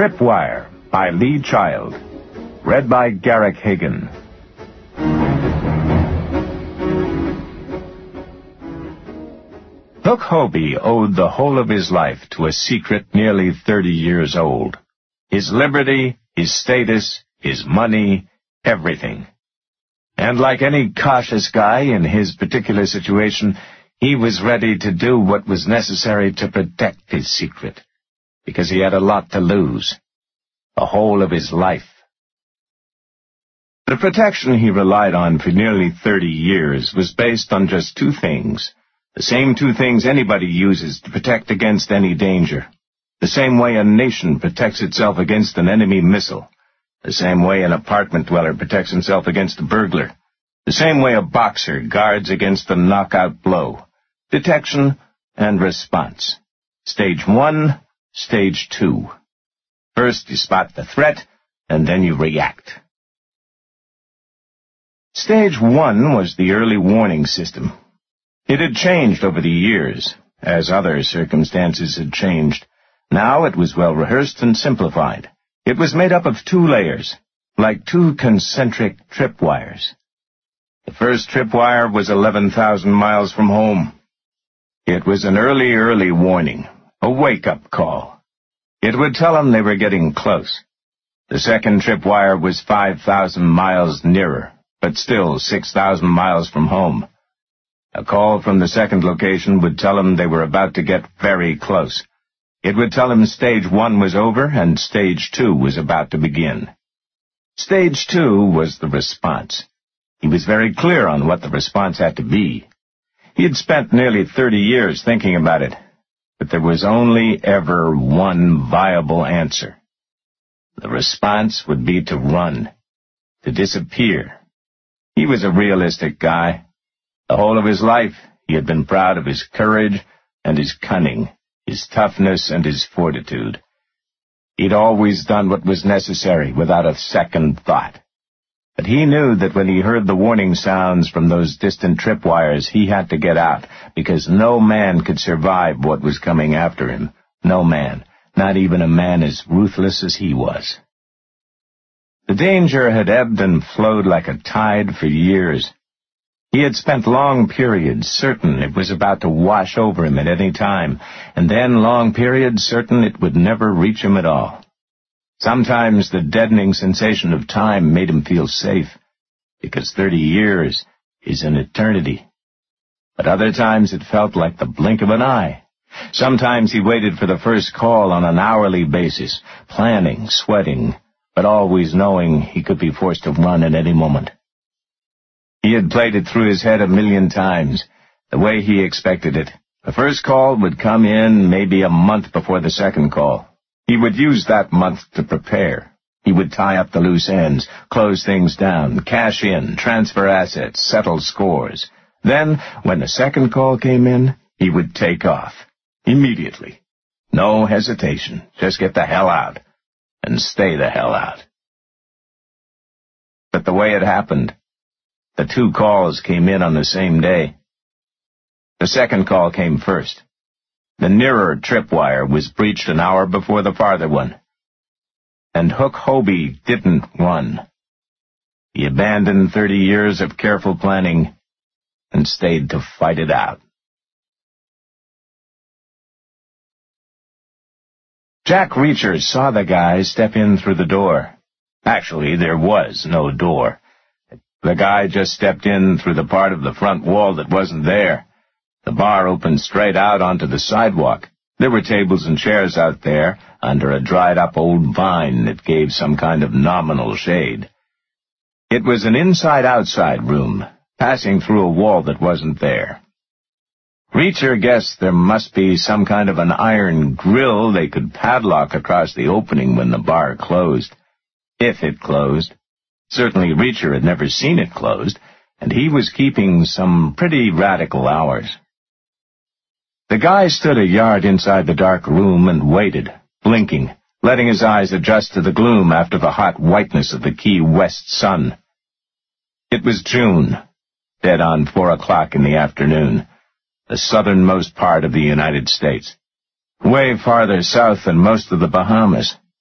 Tripwire by Lee Child. Read by Garrick Hagan. Hook Hobie owed the whole of his life to a secret nearly 30 years old. His liberty, his status, his money, everything. And like any cautious guy in his particular situation, he was ready to do what was necessary to protect his secret, because he had a lot to lose, the whole of his life. The protection he relied on for nearly 30 years was based on just two things, the same two things anybody uses to protect against any danger, the same way a nation protects itself against an enemy missile, the same way an apartment dweller protects himself against a burglar, the same way a boxer guards against a knockout blow. Detection and response. Stage 1, Stage 2. First you spot the threat, and then you react. Stage 1 was the early warning system. It had changed over the years, as other circumstances had changed. Now it was well rehearsed and simplified. It was made up of 2 layers, like 2 concentric tripwires. The first tripwire was 11,000 miles from home. It was an early warning, a wake-up call. It would tell them they were getting close. The second tripwire was 5,000 miles nearer, but still 6,000 miles from home. A call from the second location would tell them they were about to get very close. It would tell them Stage 1 was over and Stage 2 was about to begin. Stage 2 was the response. He was very clear on what the response had to be. He had spent nearly 30 years thinking about it, but there was only ever one viable answer. The response would be to run, to disappear. He was a realistic guy. The whole of his life, he had been proud of his courage and his cunning, his toughness and his fortitude. He'd always done what was necessary without a second thought. But he knew that when he heard the warning sounds from those distant tripwires, he had to get out, because no man could survive what was coming after him. No man, not even a man as ruthless as he was. The danger had ebbed and flowed like a tide for years. He had spent long periods certain it was about to wash over him at any time, and then long periods certain it would never reach him at all. Sometimes the deadening sensation of time made him feel safe, because 30 years is an eternity. But other times it felt like the blink of an eye. Sometimes he waited for the first call on an hourly basis, planning, sweating, but always knowing he could be forced to run at any moment. He had played it through his head 1,000,000 times, the way he expected it. The first call would come in maybe a month before the second call. He would use that month to prepare. He would tie up the loose ends, close things down, cash in, transfer assets, settle scores. Then, when the second call came in, he would take off. Immediately. No hesitation. Just get the hell out. And stay the hell out. But the way it happened, the 2 calls came in on the same day. The second call came first. The nearer tripwire was breached an hour before the farther one. And Hook Hobie didn't run. He abandoned 30 years of careful planning and stayed to fight it out. Jack Reacher saw the guy step in through the door. Actually, there was no door. The guy just stepped in through the part of the front wall that wasn't there. The bar opened straight out onto the sidewalk. There were tables and chairs out there under a dried-up old vine that gave some kind of nominal shade. It was an inside-outside room, passing through a wall that wasn't there. Reacher guessed there must be some kind of an iron grill they could padlock across the opening when the bar closed. If it closed. Certainly Reacher had never seen it closed, and he was keeping some pretty radical hours. The guy stood a yard inside the dark room and waited, blinking, letting his eyes adjust to the gloom after the hot whiteness of the Key West sun. It was June, dead on 4 o'clock in the afternoon, the southernmost part of the United States, way farther south than most of the Bahamas.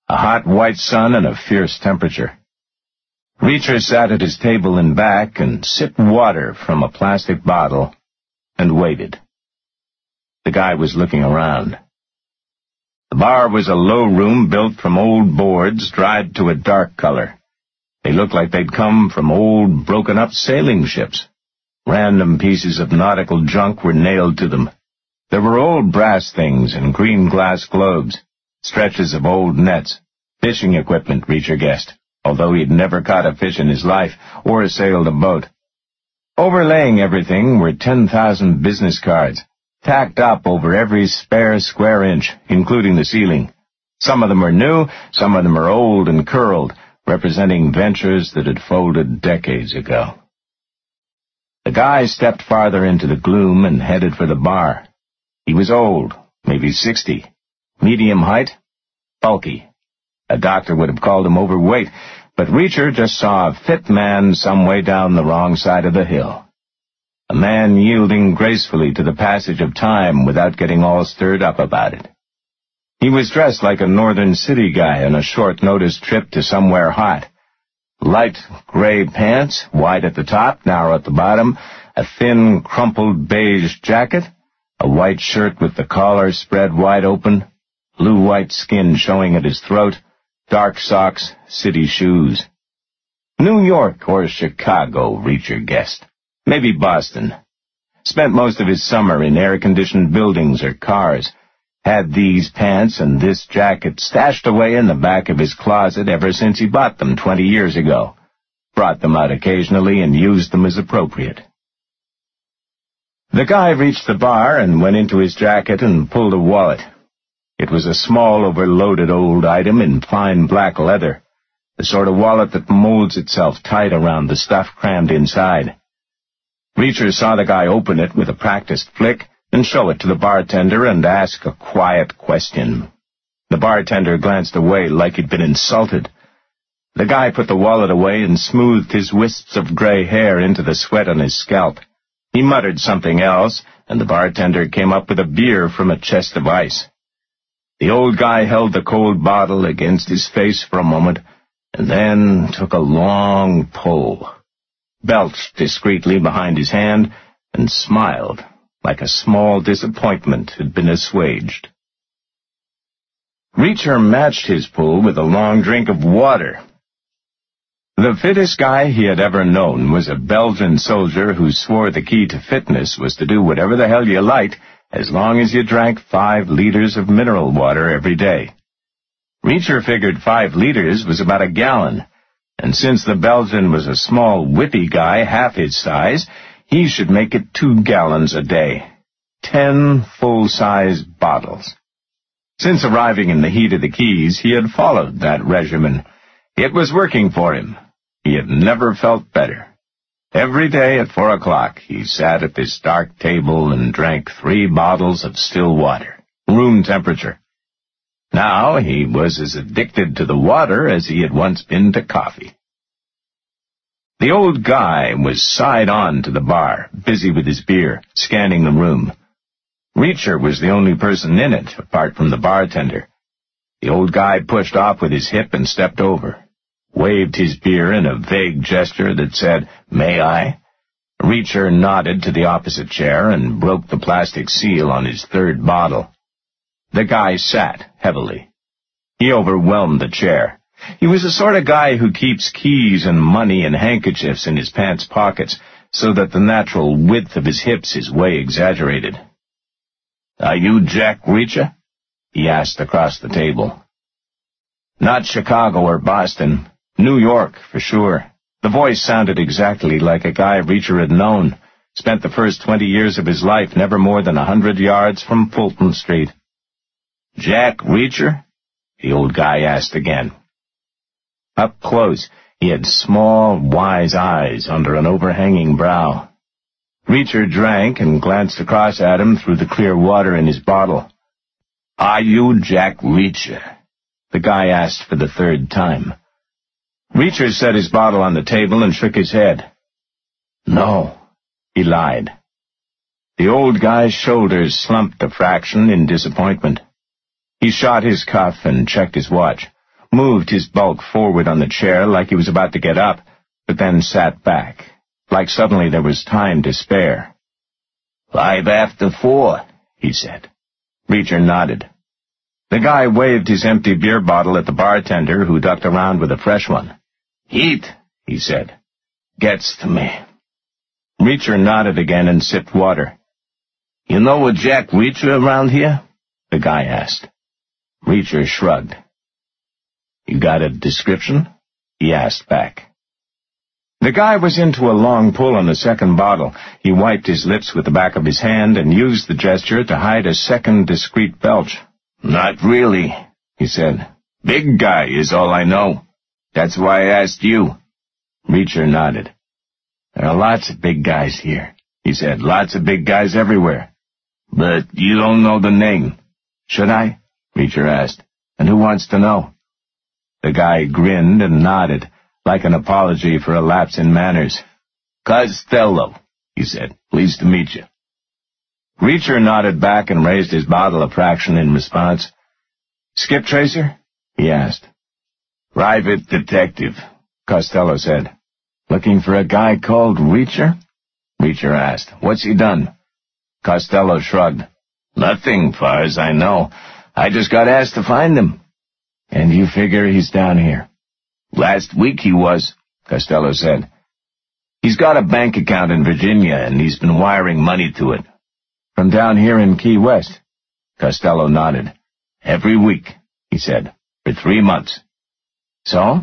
a hot white sun and a fierce temperature. Reacher sat at his table in back and sipped water from a plastic bottle and waited. The guy was looking around. The bar was a low room built from old boards dried to a dark color. They looked like they'd come from old, broken-up sailing ships. Random pieces of nautical junk were nailed to them. There were old brass things and green glass globes, stretches of old nets, fishing equipment, Reacher guessed, although he'd never caught a fish in his life or sailed a boat. Overlaying everything were 10,000 business cards, tacked up over every spare square inch, including the ceiling. Some of them were new, some of them were old and curled, representing ventures that had folded decades ago. The guy stepped farther into the gloom and headed for the bar. He was old, maybe 60, medium height, bulky. A doctor would have called him overweight, but Reacher just saw a fit man some way down the wrong side of the hill. A man yielding gracefully to the passage of time without getting all stirred up about it. He was dressed like a northern city guy on a short-notice trip to somewhere hot. Light gray pants, wide at the top, narrow at the bottom, a thin, crumpled beige jacket, a white shirt with the collar spread wide open, blue-white skin showing at his throat, dark socks, city shoes. New York or Chicago, Reacher guessed. Maybe Boston. Spent most of his summer in air-conditioned buildings or cars. Had these pants and this jacket stashed away in the back of his closet ever since he bought them 20 years ago. Brought them out occasionally and used them as appropriate. The guy reached the bar and went into his jacket and pulled a wallet. It was a small, overloaded old item in fine black leather, the sort of wallet that molds itself tight around the stuff crammed inside. Reacher saw the guy open it with a practiced flick and show it to the bartender and ask a quiet question. The bartender glanced away like he'd been insulted. The guy put the wallet away and smoothed his wisps of gray hair into the sweat on his scalp. He muttered something else, and the bartender came up with a beer from a chest of ice. The old guy held the cold bottle against his face for a moment, and then took a long pull, belched discreetly behind his hand, and smiled like a small disappointment had been assuaged. Reacher matched his pull with a long drink of water. The fittest guy he had ever known was a Belgian soldier who swore the key to fitness was to do whatever the hell you liked as long as you drank 5 liters of mineral water every day. Reacher figured 5 liters was about a gallon, and since the Belgian was a small, whippy guy half his size, he should make it 2 gallons a day. 10 full-size bottles. Since arriving in the heat of the Keys, he had followed that regimen. It was working for him. He had never felt better. Every day at 4 o'clock, he sat at this dark table and drank 3 bottles of still water, room temperature. Now he was as addicted to the water as he had once been to coffee. The old guy was side on to the bar, busy with his beer, scanning the room. Reacher was the only person in it, apart from the bartender. The old guy pushed off with his hip and stepped over, waved his beer in a vague gesture that said, "May I?" Reacher nodded to the opposite chair and broke the plastic seal on his 3rd bottle. The guy sat heavily. He overwhelmed the chair. He was the sort of guy who keeps keys and money and handkerchiefs in his pants pockets so that the natural width of his hips is way exaggerated. "Are you Jack Reacher?" he asked across the table. "Not Chicago or Boston. New York, for sure." The voice sounded exactly like a guy Reacher had known. Spent the first 20 years of his life never more than 100 yards from Fulton Street. "Jack Reacher?" the old guy asked again. Up close, he had small, wise eyes under an overhanging brow. Reacher drank and glanced across at him through the clear water in his bottle. "Are you Jack Reacher?" the guy asked for the 3rd time. Reacher set his bottle on the table and shook his head. "No," he lied. The old guy's shoulders slumped a fraction in disappointment. He shot his cuff and checked his watch. moved his bulk forward on the chair like he was about to get up, but then sat back, like suddenly there was time to spare. 5 after 4, he said. Reacher nodded. The guy waved his empty beer bottle at the bartender, who ducked around with a fresh one. Heat, he said. Gets to me. Reacher nodded again and sipped water. You know a Jack Reacher around here? The guy asked. Reacher shrugged. You got a description? He asked back. The guy was into a long pull on the second bottle. He wiped his lips with the back of his hand and used the gesture to hide a second discreet belch. Not really, he said. Big guy is all I know. That's why I asked you. Reacher nodded. There are lots of big guys here, he said. Lots of big guys everywhere. But you don't know the name. Should I? Reacher asked. And who wants to know? The guy grinned and nodded, like an apology for a lapse in manners. Costello, he said. Pleased to meet you. Reacher nodded back and raised his bottle a fraction in response. Skip Tracer? He asked. Private detective, Costello said. Looking for a guy called Reacher? Reacher asked. What's he done? Costello shrugged. Nothing, far as I know. I just got asked to find him. And you figure he's down here? Last week he was, Costello said. He's got a bank account in Virginia, and he's been wiring money to it. From down here in Key West? Costello nodded. Every week, he said, for 3 months. So?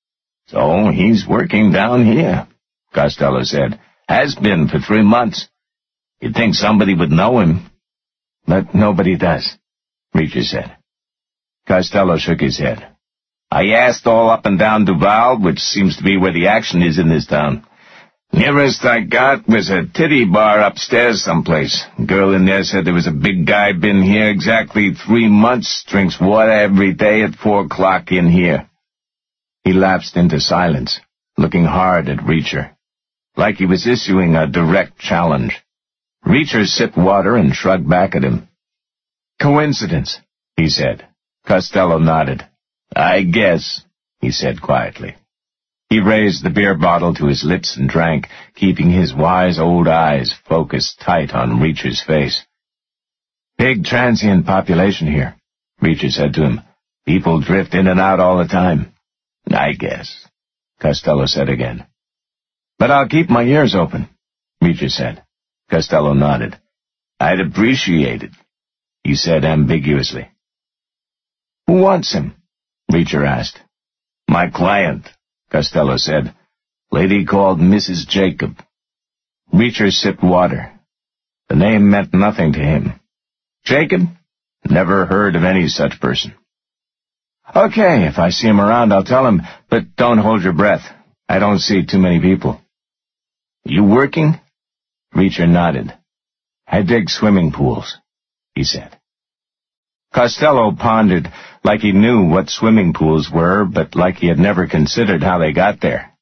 So he's working down here, Costello said. Has been for 3 months. You'd think somebody would know him. But nobody does, Reacher said. Costello shook his head. I asked all up and down Duval, which seems to be where the action is in this town. Nearest I got was a titty bar upstairs someplace. Girl in there said there was a big guy been here exactly 3 months, drinks water every day at 4 o'clock in here. He lapsed into silence, looking hard at Reacher, like he was issuing a direct challenge. Reacher sipped water and shrugged back at him. Coincidence, he said. Costello nodded. I guess, he said quietly. He raised the beer bottle to his lips and drank, keeping his wise old eyes focused tight on Reacher's face. Big transient population here, Reacher said to him. People drift in and out all the time. I guess, Costello said again. But I'll keep my ears open, Reacher said. Costello nodded. I'd appreciate it, he said ambiguously. Who wants him? Reacher asked. My client, Costello said. Lady called Mrs. Jacob. Reacher sipped water. The name meant nothing to him. Jacob? Never heard of any such person. Okay, if I see him around, I'll tell him, but don't hold your breath. I don't see too many people. You working? Reacher nodded. I dig swimming pools, he said. Costello pondered, like he knew what swimming pools were, but like he had never considered how they got there.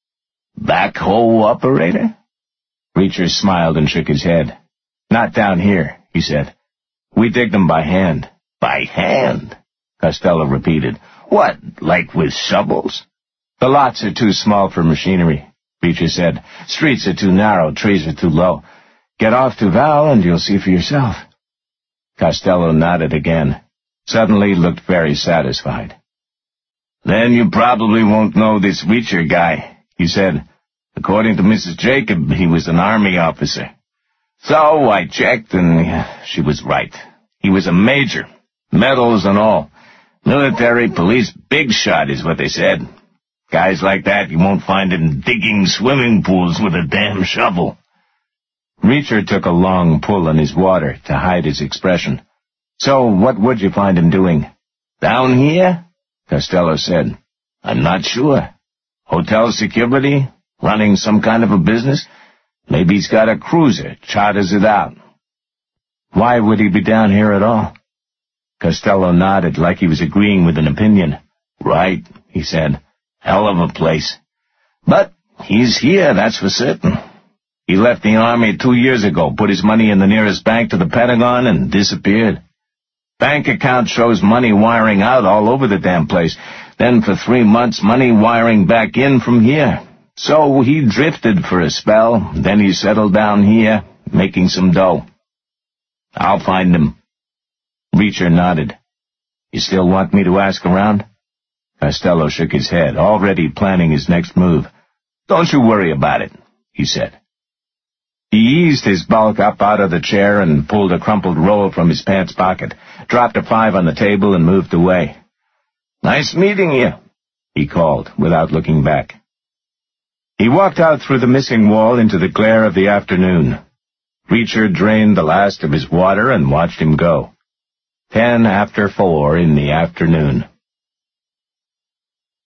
Backhoe operator? Reacher smiled and shook his head. Not down here, he said. We dig them by hand. By hand? Costello repeated. What, like with shovels? The lots are too small for machinery, Reacher said. Streets are too narrow, trees are too low. Get off Duval and you'll see for yourself. Costello nodded again. Suddenly looked very satisfied. Then you probably won't know this Reacher guy, he said. According to Mrs. Jacob, he was an army officer. So I checked, and she was right. He was a major, medals and all. Military, police, big shot is what they said. Guys like that you won't find him digging swimming pools with a damn shovel. Reacher took a long pull on his water to hide his expression. So what would you find him doing? Down here? Costello said. I'm not sure. Hotel security? Running some kind of a business? Maybe he's got a cruiser, charters it out. Why would he be down here at all? Costello nodded like he was agreeing with an opinion. Right, he said. Hell of a place. But he's here, that's for certain. He left the Army 2 years ago, put his money in the nearest bank to the Pentagon, and disappeared. Bank account shows money wiring out all over the damn place. Then for 3 months, money wiring back in from here. So he drifted for a spell, then he settled down here, making some dough. I'll find him. Reacher nodded. You still want me to ask around? Costello shook his head, already planning his next move. Don't you worry about it, he said. He eased his bulk up out of the chair and pulled a crumpled roll from his pants pocket, dropped a 5 on the table and moved away. Nice meeting you, he called, without looking back. He walked out through the missing wall into the glare of the afternoon. Reacher drained the last of his water and watched him go. 10 after 4 in the afternoon.